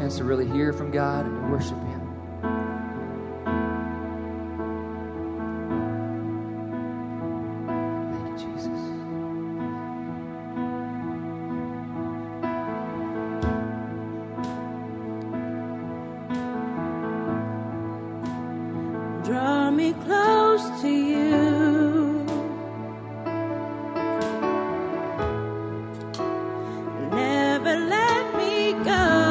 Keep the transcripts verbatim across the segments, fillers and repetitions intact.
chance to really hear from God and to worship Him. Thank you, Jesus. Draw me close to you. Never let me go.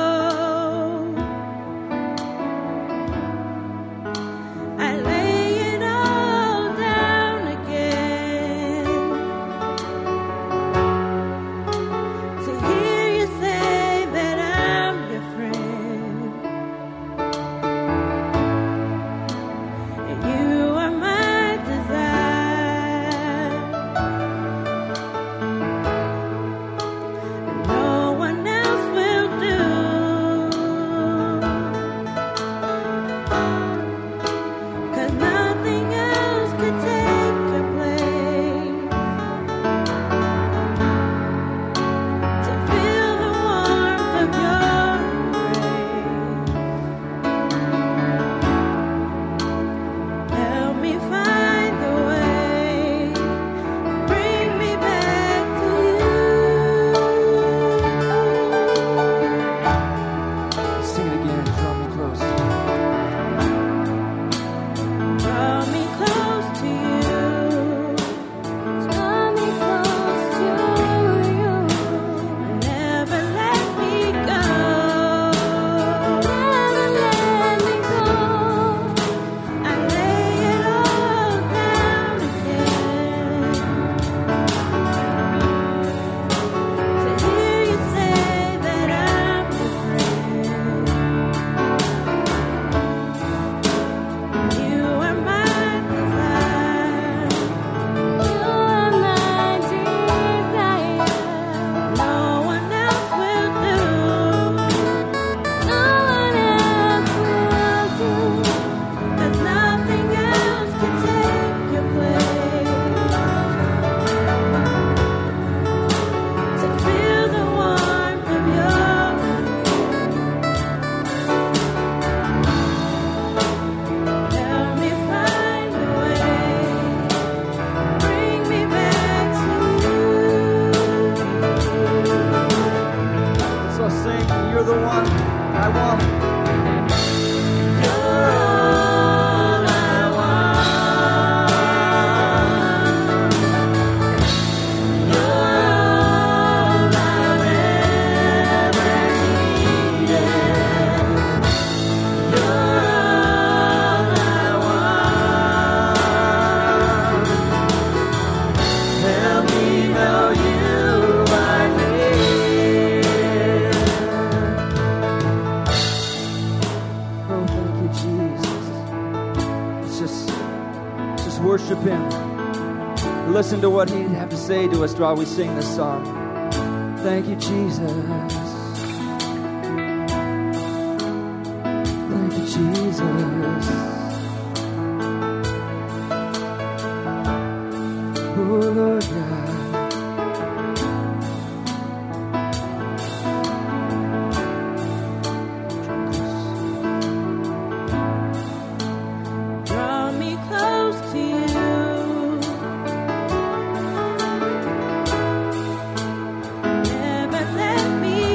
Worship Him. Listen to what He'd have to say to us while we sing this song. Thank you, Jesus. Thank you, Jesus. Oh, Lord God.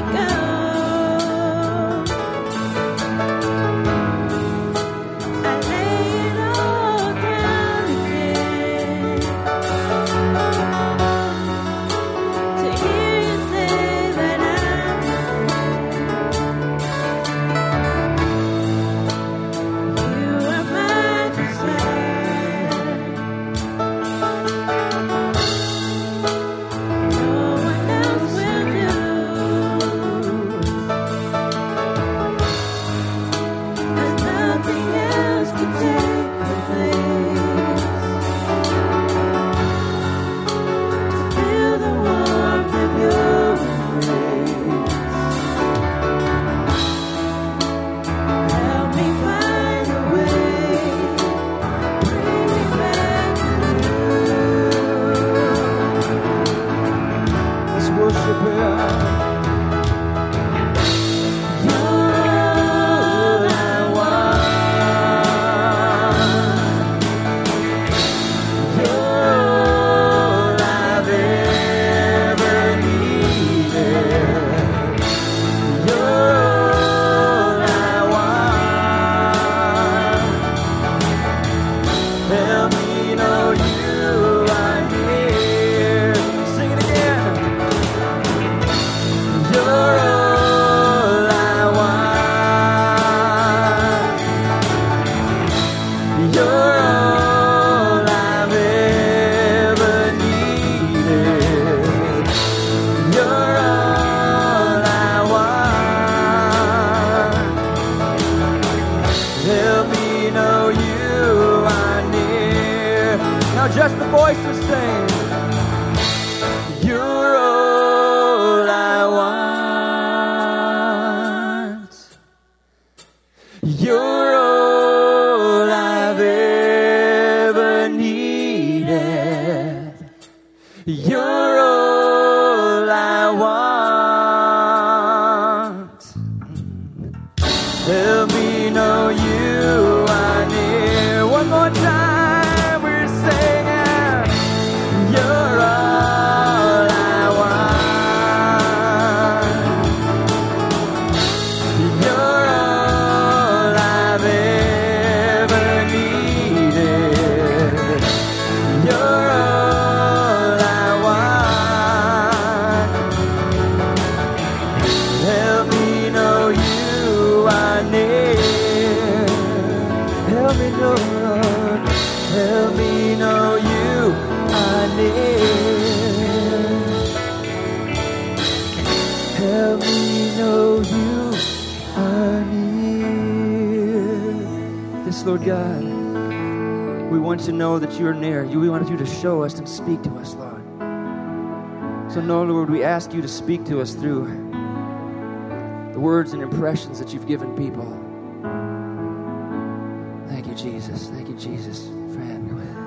I You're all I've ever needed. You're all I want. Help me know you are near. One more time, we're singing. You're all I want. You're all I've ever needed. You're all I want. Help me know you are near. Help me know, Lord. Help me know you are near. Help me know you are near. Yes, Lord God, we want to know that you are near. You- We want you to show us and speak to us, Lord. So, no, Lord, we ask you to speak to us through the words and impressions that you've given people. Thank you, Jesus. Thank you, Jesus, for having me with.